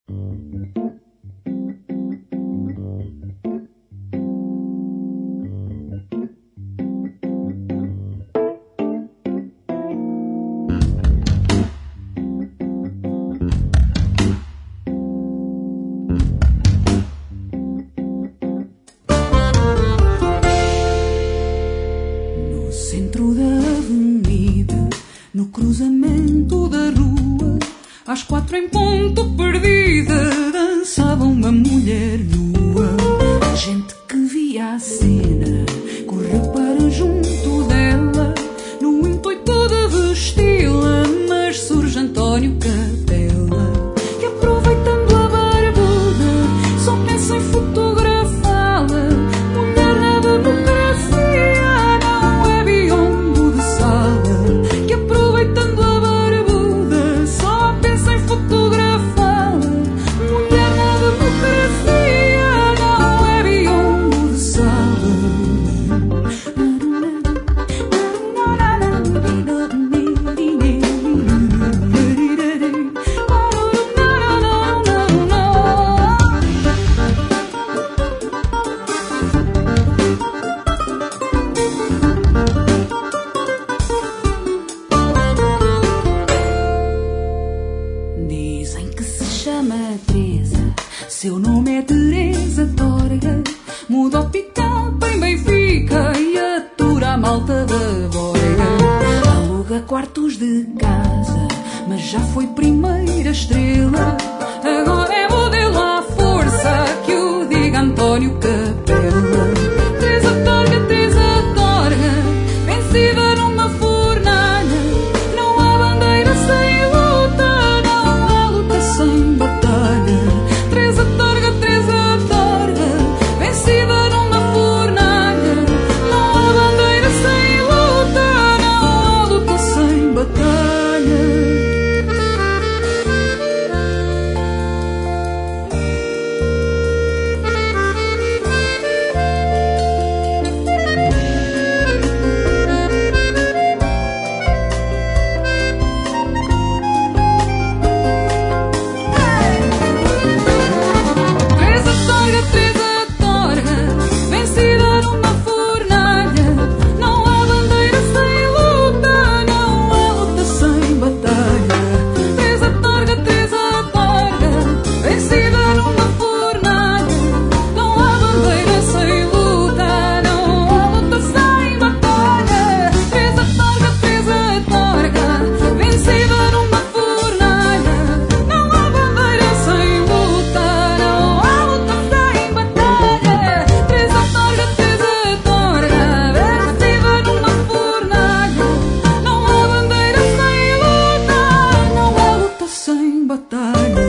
Centro da avenida, no cruzamento da rua, às 4 em ponto perdida, dançava uma mulher nua. A gente que via a cena correu para junto dela, no intuito de vesti-la, mas surge António Capela, que aproveitando a barbuda, só pensa em fotografá-la. Mulher na democracia, seu nome é Teresa Torga, muda o pick-up em Benfica e atura a malta da Borga. Aluga quartos de casa, mas já foi primeira estrela. Agora é modelo à força, que o diga António Capela. Teresa Torga, vencida numa fornalha. Não há bandeira sem luta, não há luta sem batalha. Teresa Torga, vencida numa fornalha. Não há bandeira sem luta, não há luta sem batalha. Batalha.